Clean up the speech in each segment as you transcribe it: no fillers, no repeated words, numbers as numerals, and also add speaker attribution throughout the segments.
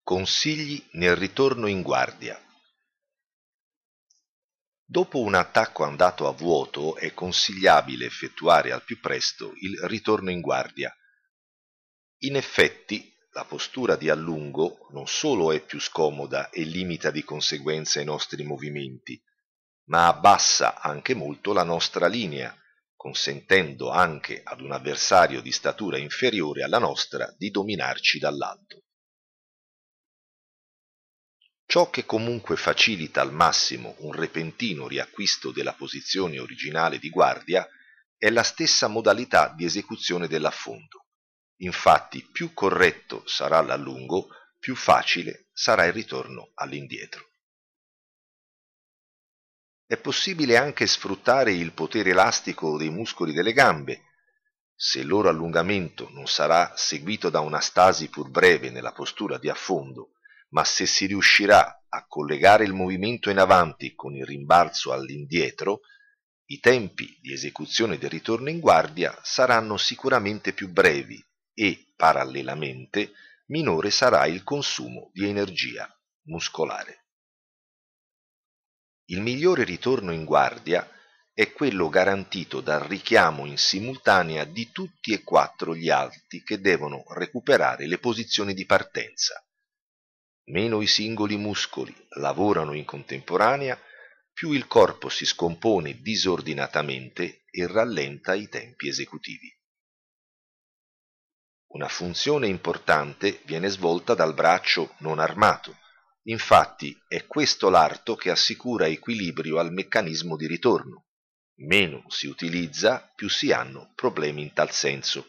Speaker 1: Consigli nel ritorno in guardia. Dopo un attacco andato a vuoto è consigliabile effettuare al più presto il ritorno in guardia. In effetti, la postura di allungo non solo è più scomoda e limita di conseguenza i nostri movimenti, ma abbassa anche molto la nostra linea, consentendo anche ad un avversario di statura inferiore alla nostra di dominarci dall'alto. Ciò che comunque facilita al massimo un repentino riacquisto della posizione originale di guardia è la stessa modalità di esecuzione dell'affondo. Infatti, più corretto sarà l'allungo, più facile sarà il ritorno all'indietro. È possibile anche sfruttare il potere elastico dei muscoli delle gambe. Se il loro allungamento non sarà seguito da una stasi pur breve nella postura di affondo, ma se si riuscirà a collegare il movimento in avanti con il rimbalzo all'indietro, i tempi di esecuzione del ritorno in guardia saranno sicuramente più brevi e, parallelamente, minore sarà il consumo di energia muscolare. Il migliore ritorno in guardia è quello garantito dal richiamo in simultanea di tutti e quattro gli alti che devono recuperare le posizioni di partenza. Meno i singoli muscoli lavorano in contemporanea, più il corpo si scompone disordinatamente e rallenta i tempi esecutivi. Una funzione importante viene svolta dal braccio non armato. Infatti è questo l'arto che assicura equilibrio al meccanismo di ritorno. Meno si utilizza, più si hanno problemi in tal senso.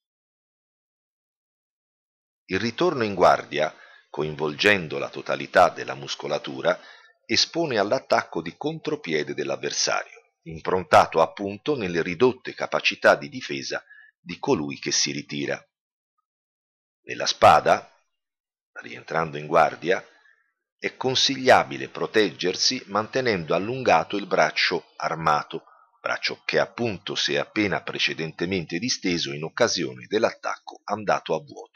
Speaker 1: Il ritorno in guardia, coinvolgendo la totalità della muscolatura, espone all'attacco di contropiede dell'avversario, improntato appunto nelle ridotte capacità di difesa di colui che si ritira. Nella spada, rientrando in guardia, è consigliabile proteggersi mantenendo allungato il braccio armato, braccio che appunto si è appena precedentemente disteso in occasione dell'attacco andato a vuoto.